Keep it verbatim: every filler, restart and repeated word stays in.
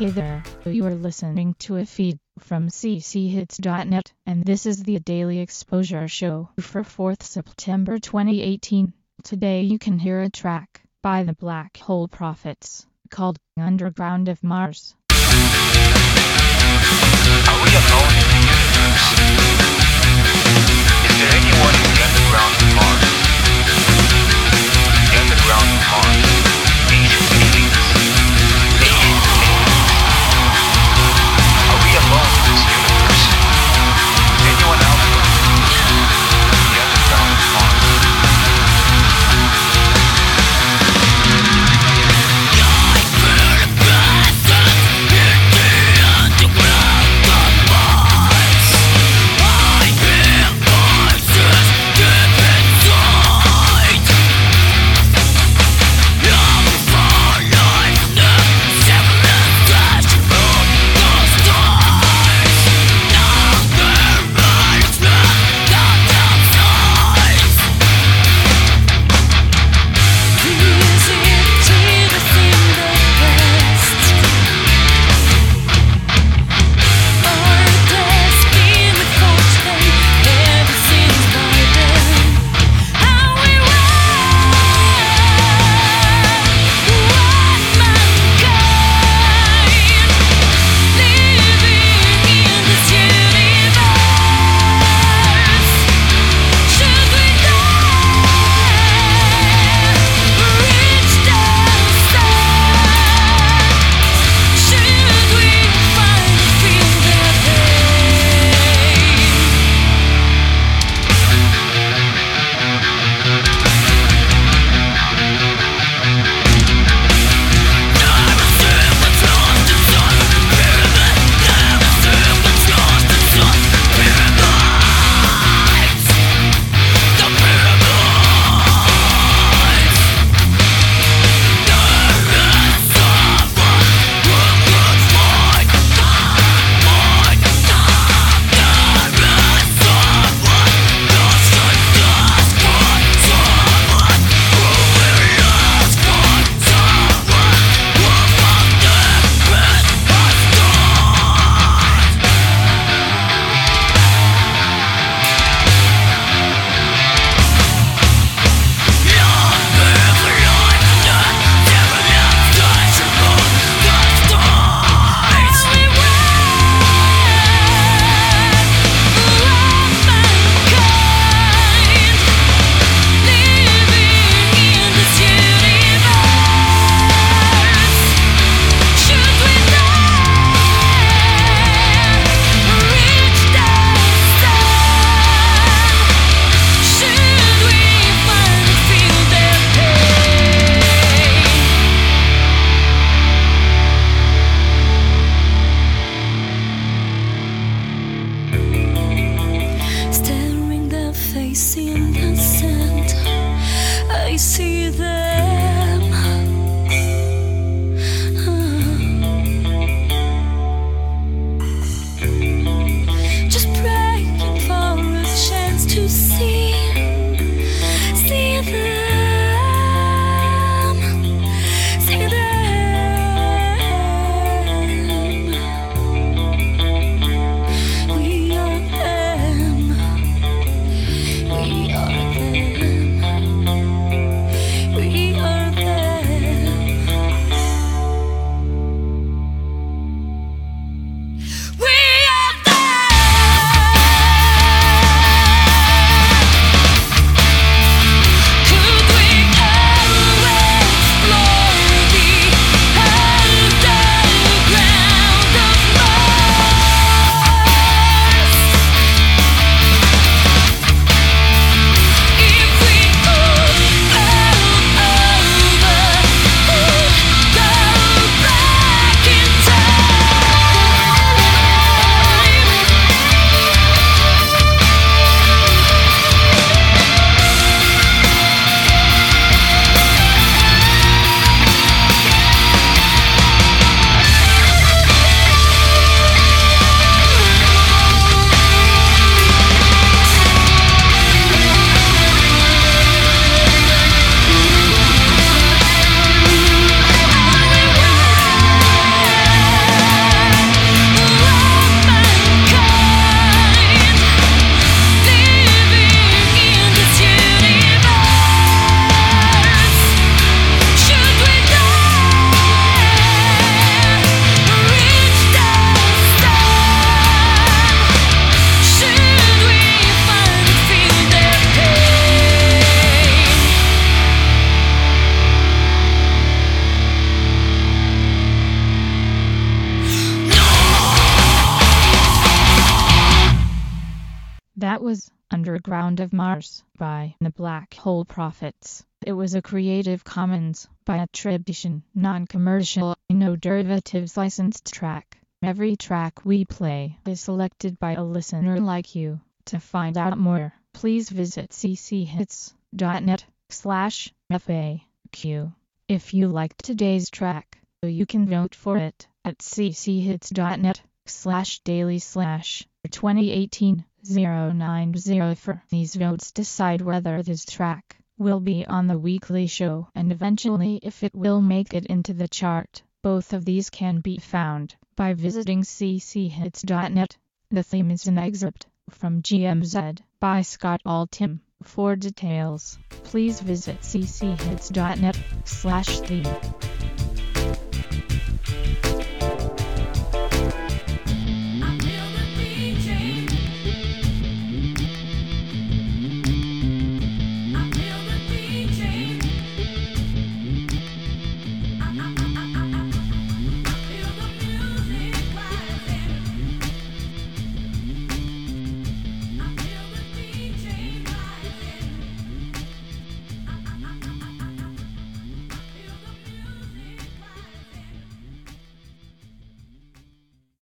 Hey there, you are listening to a feed from c c hits dot net, and this is the Daily Exposure Show for fourth September twenty eighteen. Today you can hear a track by the Black Hole Prophets called Underground of Mars. Are we alone in the universe? Is there anyone in the underground of Mars? The underground of Mars. Ancient aliens. Ancient aliens. Are we alone in this universe? Is anyone out there? The underground of Mars. In the sand, I see them. Just praying for a chance to see, see them, see them. We are them. We are them. We was Underground of Mars by The Black Hole Prophets. It was a Creative Commons by attribution, non-commercial, no derivatives licensed track. Every track we play is selected by a listener like you. To find out more, please visit cchits.net slash FAQ. If you liked today's track, you can vote for it at cchits.net slash daily slash 2018 090 for these votes decide whether this track will be on the weekly show and eventually if it will make it into the chart. Both of these can be found by visiting cchits.net. The theme is an excerpt from G M Z by Scott Altham. For details, please visit cchits.net slash theme.